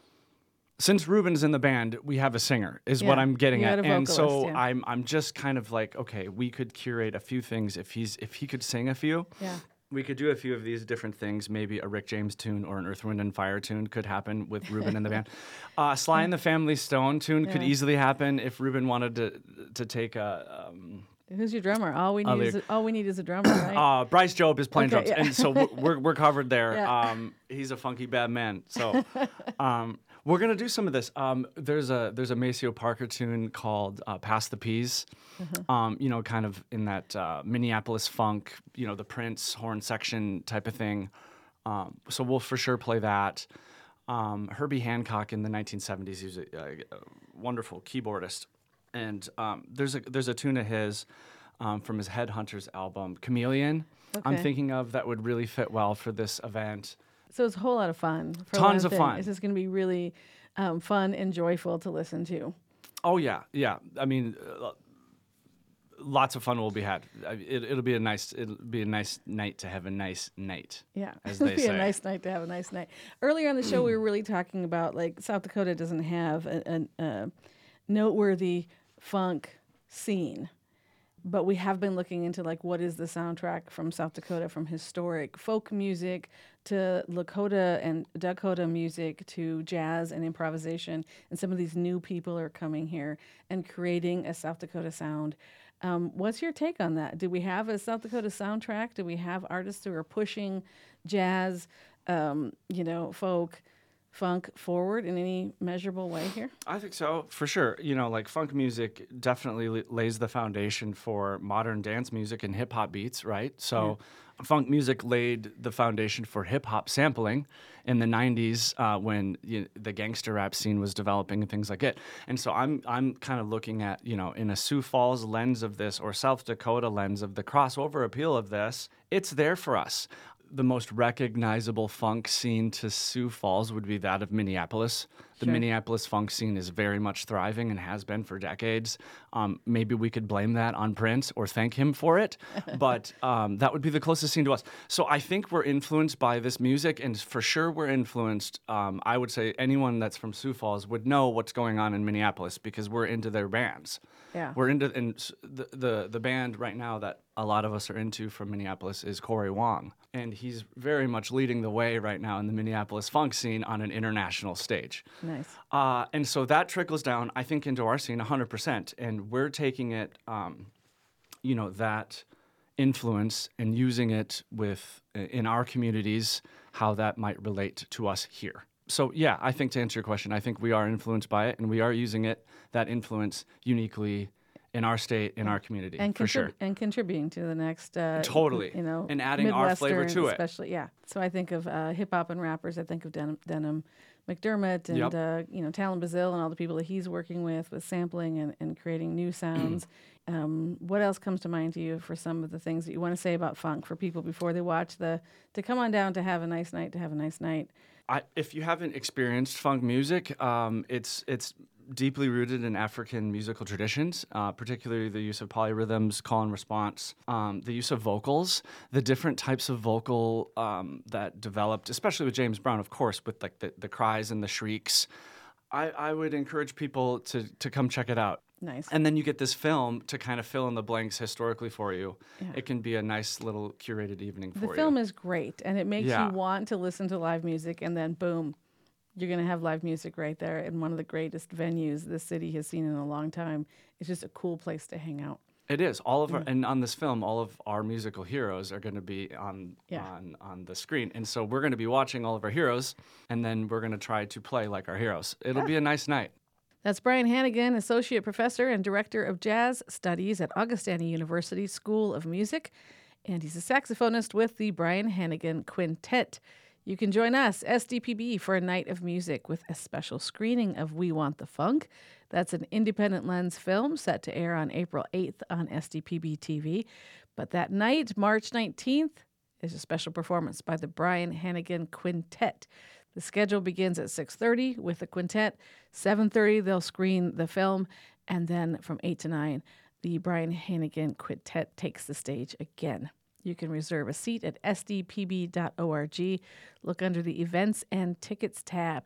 [SPEAKER 4] Since Ruben's in the band, we have a singer, is
[SPEAKER 1] yeah,
[SPEAKER 4] what I'm getting at.
[SPEAKER 1] And
[SPEAKER 4] so
[SPEAKER 1] yeah.
[SPEAKER 4] I'm I'm just kind of like, okay, we could curate a few things if he's if he could sing a few.
[SPEAKER 1] Yeah.
[SPEAKER 4] We could do a few of these different things. Maybe a Rick James tune or an Earth, Wind and Fire tune could happen with Ruben in the band. Uh, Sly and the Family Stone tune yeah. could easily happen if Ruben wanted to to take a. Um,
[SPEAKER 1] Who's your drummer? All we need is a, all we need is a drummer, right?
[SPEAKER 4] Uh, Bryce Job is playing
[SPEAKER 1] okay,
[SPEAKER 4] drums,
[SPEAKER 1] yeah.
[SPEAKER 4] and so we're we're covered there.
[SPEAKER 1] Yeah.
[SPEAKER 4] Um, he's a funky bad man. So um, we're gonna do some of this. Um, there's a there's a Maceo Parker tune called uh, "Pass the Peas." Uh-huh. Um, you know, kind of in that uh, Minneapolis funk, you know, the Prince horn section type of thing. Um, so we'll for sure play that. Um, Herbie Hancock in the nineteen seventies, he was a, a, a wonderful keyboardist. And um, there's a there's a tune of his um, from his Headhunters album, Chameleon. Okay. I'm thinking of that would really fit well for this event.
[SPEAKER 1] So it's a whole lot of fun. For
[SPEAKER 4] Tons of
[SPEAKER 1] thing.
[SPEAKER 4] fun.
[SPEAKER 1] It's just going to be really um, fun and joyful to listen to.
[SPEAKER 4] Oh yeah, yeah. I mean, uh, lots of fun will be had. It, it'll be a nice it'll be a nice night to have a nice night.
[SPEAKER 1] Yeah,
[SPEAKER 4] as
[SPEAKER 1] it'll
[SPEAKER 4] they
[SPEAKER 1] be
[SPEAKER 4] say.
[SPEAKER 1] a nice night to have a nice night. Earlier on the show, we were really talking about, like, South Dakota doesn't have a, a, a noteworthy funk scene, but we have been looking into, like, what is the soundtrack from South Dakota, from historic folk music to Lakota and Dakota music to jazz and improvisation, and some of these new people are coming here and creating a South Dakota sound. Um, what's your take on that? Do we have a South Dakota soundtrack? Do we have artists who are pushing jazz, um, you know, folk, funk forward in any measurable way here?
[SPEAKER 4] I think so, for sure. You know, like, funk music definitely l- lays the foundation for modern dance music and hip hop beats, right? So yeah. funk music laid the foundation for hip hop sampling in the nineties uh, when you know, the gangster rap scene was developing and things like it. And so I'm I'm kind of looking at, you know, in a Sioux Falls lens of this, or South Dakota lens of the crossover appeal of this. It's there for us. The most recognizable funk scene to Sioux Falls would be that of Minneapolis. The sure. Minneapolis funk scene is very much thriving and has been for decades. Um, maybe we could blame that on Prince or thank him for it, but um, that would be the closest scene to us. So I think we're influenced by this music, and for sure we're influenced. Um, I would say anyone that's from Sioux Falls would know what's going on in Minneapolis because we're into their bands.
[SPEAKER 1] Yeah,
[SPEAKER 4] we're into and the, the the band right now that a lot of us are into from Minneapolis is Corey Wong, and he's very much leading the way right now in the Minneapolis funk scene on an international stage.
[SPEAKER 1] Nice.
[SPEAKER 4] Uh, and so that trickles down, I think, into our scene one hundred percent, and we're taking it, um, you know, that influence and using it with in our communities, how that might relate to us here. so yeah, I think to answer your question, I think we are influenced by it, and we are using it, that influence, uniquely in our state, in our community,
[SPEAKER 1] and
[SPEAKER 4] for
[SPEAKER 1] contrib-
[SPEAKER 4] sure.
[SPEAKER 1] and contributing to the next, uh,
[SPEAKER 4] Totally.
[SPEAKER 1] you know,
[SPEAKER 4] And adding our flavor
[SPEAKER 1] Midwestern
[SPEAKER 4] to it.
[SPEAKER 1] especially, yeah. So I think of uh, hip hop and rappers. I think of Denim, Denim McDermott and
[SPEAKER 4] Yep.
[SPEAKER 1] uh, you know, Talon Bazille and all the people that he's working with with sampling and, and creating new sounds. um, what else comes to mind to you for some of the things that you want to say about funk for people before they watch the to come on down to have a nice night to have a nice night?
[SPEAKER 4] I, if you haven't experienced funk music, um, it's it's deeply rooted in African musical traditions, uh, particularly the use of polyrhythms, call and response, um, the use of vocals, the different types of vocal um, that developed, especially with James Brown, of course, with like the, the cries and the shrieks. I, I would encourage people to to come check it out.
[SPEAKER 1] Nice.
[SPEAKER 4] And then you get this film to kind of fill in the blanks historically for you.
[SPEAKER 1] Yeah.
[SPEAKER 4] It can be a nice little curated evening for
[SPEAKER 1] The
[SPEAKER 4] you.
[SPEAKER 1] film is great, and it makes
[SPEAKER 4] Yeah.
[SPEAKER 1] you want to listen to live music, and then boom, you're going to have live music right there in one of the greatest venues this city has seen in a long time. It's just a cool place to hang out.
[SPEAKER 4] It is. All of our, and on this film, all of our musical heroes are going to be on
[SPEAKER 1] Yeah.
[SPEAKER 4] on on the screen, and so we're going to be watching all of our heroes, and then we're going to try to play like our heroes. It'll be a nice night.
[SPEAKER 1] That's Brian Hannigan, Associate Professor and Director of Jazz Studies at Augustana University School of Music, and he's a saxophonist with the Brian Hannigan Quintet. You can join us, S D P B, for a night of music with a special screening of We Want the Funk. That's an Independent Lens film set to air on April eighth on S D P B T V. But that night, March nineteenth, is a special performance by the Brian Hannigan Quintet. The schedule begins at six thirty with the quintet. seven thirty, they'll screen the film. And then from eight to nine, the Brian Hannigan Quintet takes the stage again. You can reserve a seat at s d p b dot org. Look under the Events and Tickets tab.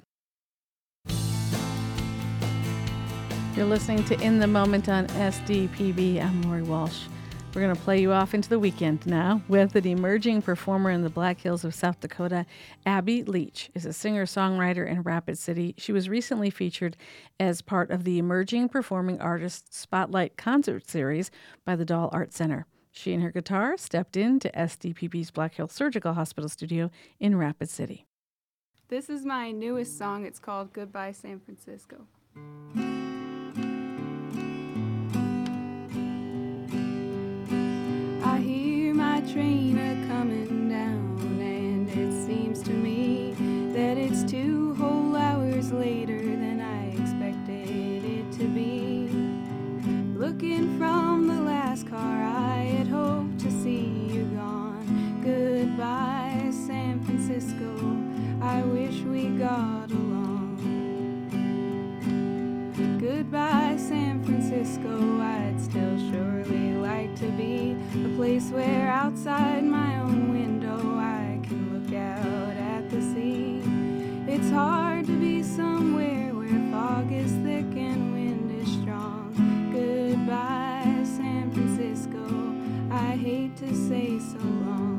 [SPEAKER 1] You're listening to In the Moment on S D P B. I'm Lori Walsh. We're going to play you off into the weekend now with an emerging performer in the Black Hills of South Dakota. Abby Leach is a singer-songwriter in Rapid City. She was recently featured as part of the Emerging Performing Artists Spotlight Concert Series by the Dahl Art Center. She and her guitar stepped into S D P B's Black Hills Surgical Hospital studio in Rapid City.
[SPEAKER 5] This is my newest song. It's called Goodbye San Francisco. I hear my train a-comin' down, and it seems to me that it's two whole hours later than I expected it to be. Looking from the last car, I had hoped to see you gone. Goodbye, San Francisco, I wish we got along. Goodbye, San Francisco, I'd still surely like to be a place where outside my own window I can look out at the sea. It's hard to be somewhere where fog is thick and wind is strong. Goodbye, San Francisco, I hate to say so long.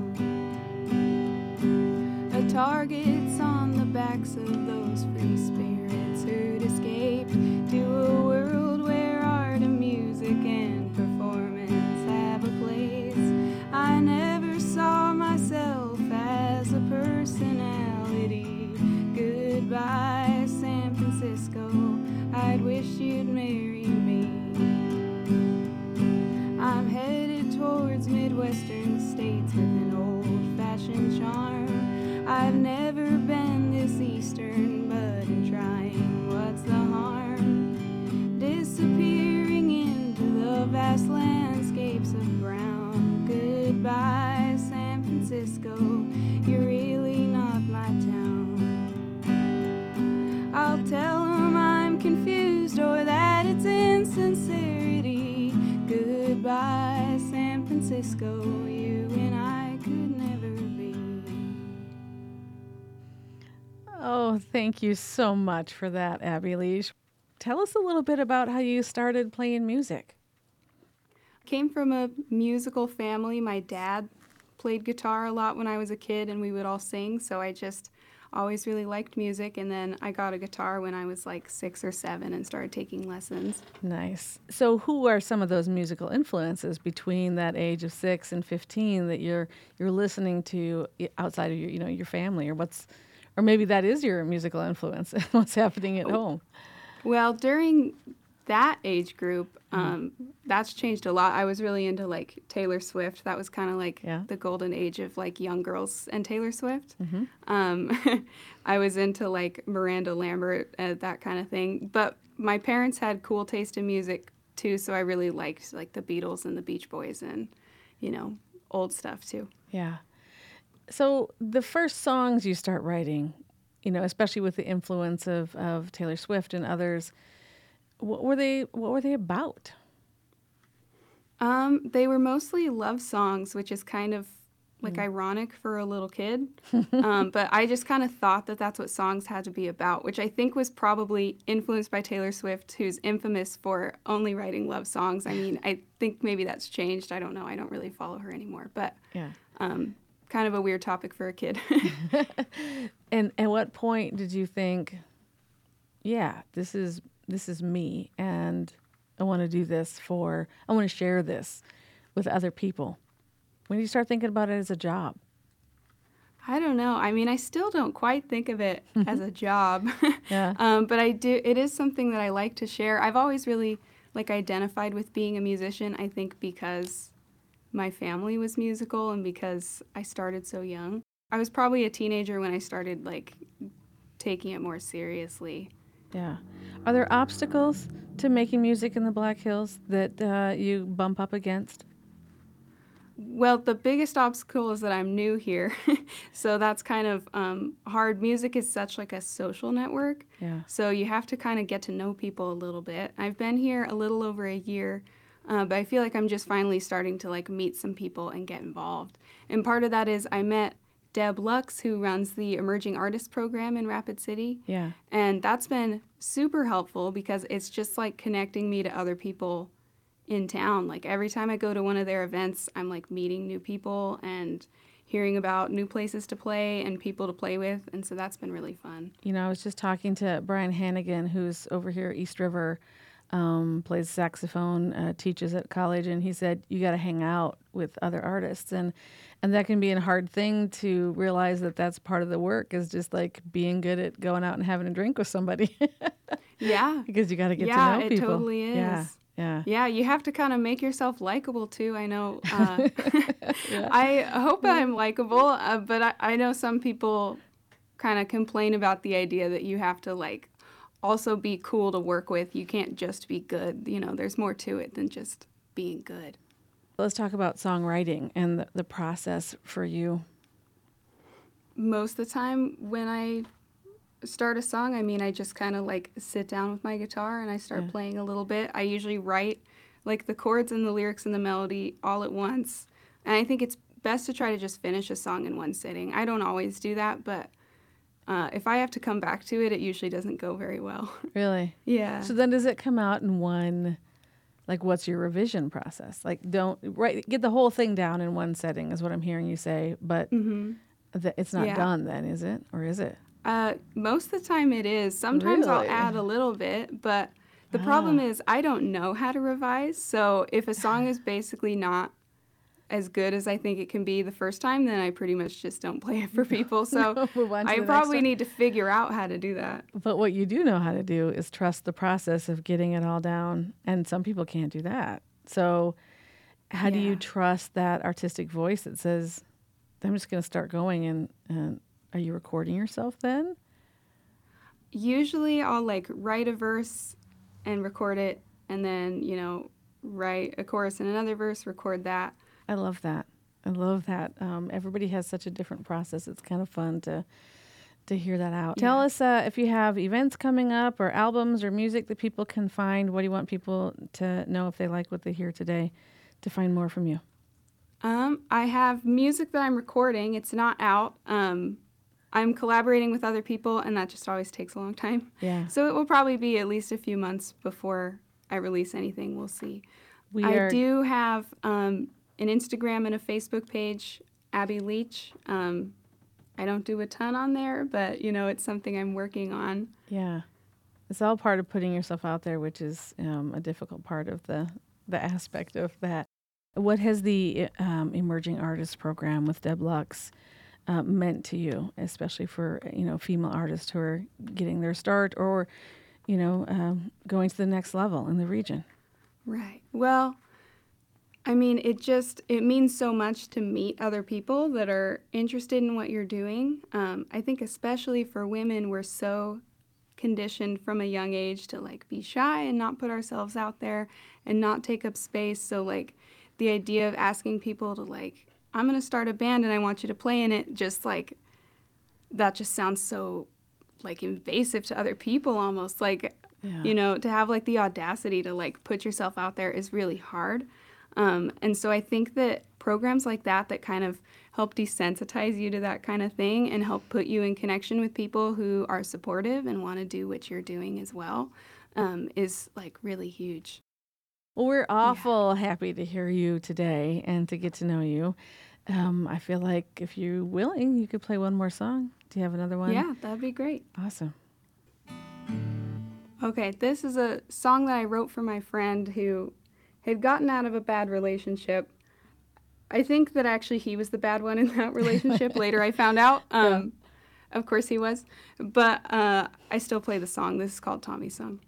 [SPEAKER 5] A target's on the backs of those free spirits who'd escaped to a world where art and music and performance have a place. I never saw myself as a personality. Goodbye, San Francisco, I'd wish you'd marry me. I'm headed towards Midwestern states with an old-fashioned charm. I've never been this eastern, but in trying, what's the harm? Disappearing into the vast landscapes of brown. Goodbye, San Francisco, you're really not my town. I'll tell 'em I'm confused or that it's insincerity. Goodbye, San Francisco, you and I could never be.
[SPEAKER 1] Oh, thank you so much for that, Abby Leach. Tell us a little bit about how you started playing music.
[SPEAKER 5] Came from a musical family. My dad played guitar a lot when I was a kid, and we would all sing, so I just always really liked music. And then I got a guitar when I was like six or seven and started taking lessons.
[SPEAKER 1] Nice. So who are some of those musical influences between that age of six and fifteen that you're you're listening to outside of your, you know, your family, or what's Or maybe that is your musical influence, what's happening at home.
[SPEAKER 5] Well, during that age group, um, that's changed a lot. I was really into like Taylor Swift. That was kind of like
[SPEAKER 1] Yeah.
[SPEAKER 5] the golden age of like young girls and Taylor Swift. Um, I was into like Miranda Lambert, uh, that kind of thing. But my parents had cool taste in music too, so I really liked like the Beatles and the Beach Boys and, you know, old stuff too.
[SPEAKER 1] Yeah. So the first songs you start writing, you know, especially with the influence of, of Taylor Swift and others, what were they what were they about?
[SPEAKER 5] Um, they were mostly love songs, which is kind of like ironic for a little kid. um, but I just kind of thought that that's what songs had to be about, which I think was probably influenced by Taylor Swift, who's infamous for only writing love songs. I mean, I think maybe that's changed. I don't know. I don't really follow her anymore. But
[SPEAKER 1] Yeah.
[SPEAKER 5] um, kind of a weird topic for a kid.
[SPEAKER 1] And at what point did you think, yeah, this is this is me, and I want to do this for, I want to share this with other people? When did you start thinking about it as a job?
[SPEAKER 5] I don't know. I mean, I still don't quite think of it as a job.
[SPEAKER 1] Yeah.
[SPEAKER 5] um, but I do. It is something that I like to share. I've always really like identified with being a musician. I think because my family was musical and because I started so young. I was probably a teenager when I started like taking it more seriously.
[SPEAKER 1] Yeah. Are there obstacles to making music in the Black Hills that uh, you bump up against?
[SPEAKER 5] Well, the biggest obstacle is that I'm new here, so that's kind of um, hard. Music is such like a social network,
[SPEAKER 1] Yeah.
[SPEAKER 5] so you have to kind of get to know people a little bit. I've been here a little over a year, uh, but I feel like I'm just finally starting to like meet some people and get involved. And part of that is I met Deb Lux, who runs the Emerging Artists Program in Rapid City.
[SPEAKER 1] Yeah.
[SPEAKER 5] And that's been super helpful because it's just like connecting me to other people in town. Like every time I go to one of their events, I'm like meeting new people and hearing about new places to play and people to play with. And so that's been really fun.
[SPEAKER 1] You know, I was just talking to Brian Hannigan, who's over here at East River, um, plays saxophone, uh, teaches at college, and he said you got to hang out with other artists, and and that can be a hard thing to realize that that's part of the work, is just like being good at going out and having a drink with somebody.
[SPEAKER 5] Yeah.
[SPEAKER 1] Because you got to get
[SPEAKER 5] Yeah,
[SPEAKER 1] to know
[SPEAKER 5] it
[SPEAKER 1] people.
[SPEAKER 5] totally is.
[SPEAKER 1] Yeah, yeah.
[SPEAKER 5] Yeah, you have to kind of make yourself likable too. I know. Uh, I hope I'm likable, uh, but I, I know some people kind of complain about the idea that you have to like also be cool to work with. You can't just be good. You know, there's more to it than just being good.
[SPEAKER 1] Let's talk about songwriting and the, the process for you.
[SPEAKER 5] Most of the time when I start a song, I mean, I just kind of like sit down with my guitar and I start
[SPEAKER 1] Yeah.
[SPEAKER 5] playing a little bit. I usually write like the chords and the lyrics and the melody all at once. And I think it's best to try to just finish a song in one sitting. I don't always do that, but uh, if I have to come back to it, it usually doesn't go very well.
[SPEAKER 1] Really?
[SPEAKER 5] Yeah.
[SPEAKER 1] So then does it come out in one, like what's your revision process? Like don't, right, get the whole thing down in one setting is what I'm hearing you say, but
[SPEAKER 5] hmm
[SPEAKER 1] th- it's not
[SPEAKER 5] Yeah.
[SPEAKER 1] done then, is it? Or is it?
[SPEAKER 5] Uh, most of the time it is. Sometimes I'll
[SPEAKER 1] Really?
[SPEAKER 5] add a little bit, but the problem is I don't know how to revise. So if a song is basically not as good as I think it can be the first time, then I pretty much just don't play it for people. So
[SPEAKER 1] Move on to
[SPEAKER 5] I
[SPEAKER 1] the next
[SPEAKER 5] probably
[SPEAKER 1] one.
[SPEAKER 5] need to figure out how to do that.
[SPEAKER 1] But what you do know how to do is trust the process of getting it all down. And some people can't do that. So how do you
[SPEAKER 5] Yeah.
[SPEAKER 1] trust that artistic voice that says, I'm just going to start going, and, and are you recording yourself then?
[SPEAKER 5] Usually I'll like write a verse and record it, and then, you know, write a chorus and another verse, record that.
[SPEAKER 1] I love that. I love that. Um, everybody has such a different process. It's kind of fun to to hear that out. Tell
[SPEAKER 5] Yeah.
[SPEAKER 1] us uh, if you have events coming up or albums or music that people can find. What do you want people to know if they like what they hear today to find more from you?
[SPEAKER 5] Um, I have music that I'm recording. It's not out. Um, I'm collaborating with other people, and that just always takes a long time.
[SPEAKER 1] Yeah.
[SPEAKER 5] So it will probably be at least a few months before I release anything. We'll see.
[SPEAKER 1] We
[SPEAKER 5] I
[SPEAKER 1] are
[SPEAKER 5] do have um, an Instagram and a Facebook page, Abby Leach. Um, I don't do a ton on there, but, you know, it's something I'm working on.
[SPEAKER 1] Yeah. It's all part of putting yourself out there, which is um, a difficult part of the, the aspect of that. What has the um, Emerging Artists Program with Deb Lux uh, meant to you, especially for, you know, female artists who are getting their start or, you know, um, going to the next level in the region?
[SPEAKER 5] Right. Well, I mean, it just, it means so much to meet other people that are interested in what you're doing. Um, I think especially for women, we're so conditioned from a young age to like be shy and not put ourselves out there and not take up space. So like the idea of asking people to like, I'm going to start a band and I want you to play in it, just like, that just sounds so like invasive to other people almost. Like,
[SPEAKER 1] Yeah.
[SPEAKER 5] you know, to have like the audacity to like put yourself out there is really hard. Um, and so I think that programs like that that kind of help desensitize you to that kind of thing and help put you in connection with people who are supportive and want to do what you're doing as well um, is like really huge.
[SPEAKER 1] Well, we're awful happy to hear you today and to get to know you. Um, I feel like if you're willing, you could play one more song. Do you have another one?
[SPEAKER 5] Yeah, that'd be great.
[SPEAKER 1] Awesome.
[SPEAKER 5] Okay, this is a song that I wrote for my friend who had gotten out of a bad relationship. I think that actually he was the bad one in that relationship. Later I found out. Um, yeah. Of course he was. But uh, I still play the song. This is called Tommy's Song.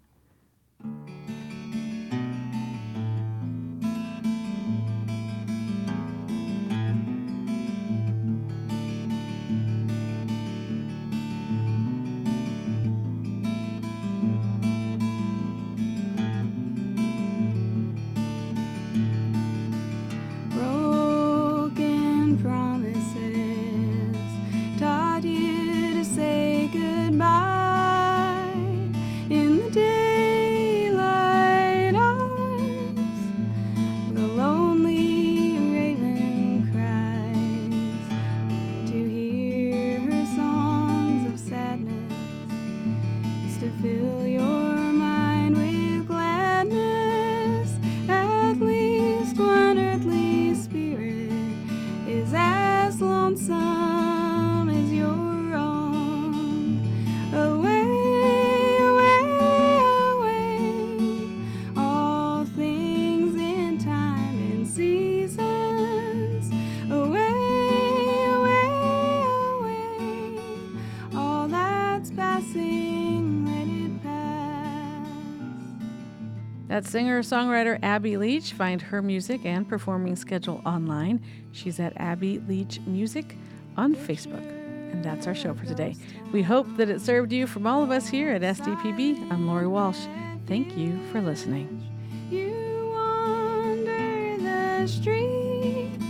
[SPEAKER 1] That's singer-songwriter Abby Leach. Find her music and performing schedule online. She's at Abby Leach Music on Facebook. And that's our show for today. We hope that it served you. From all of us here at S D P B, I'm Lori Walsh. Thank you for listening.
[SPEAKER 5] You wander the streets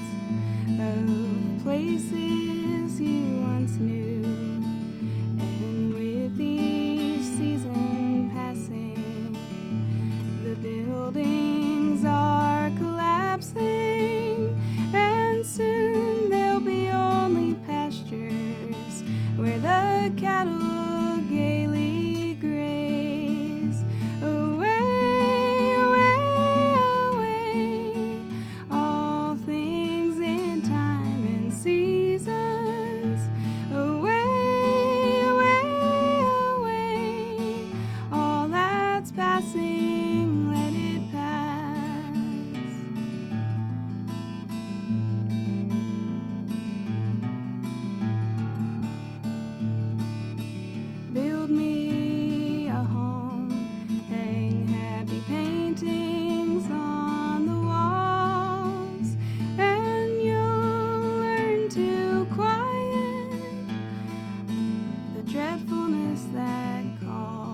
[SPEAKER 5] of places you once knew, and with each season passing, the buildings are collapsing, and soon there'll be only pastures where the cattle gaily graze. Away, away, away, all things in time and seasons. Away, away, away, all that's passing, let it pass. Build me a home, hang happy paintings on the walls, and you'll learn to quiet the dreadfulness that calls.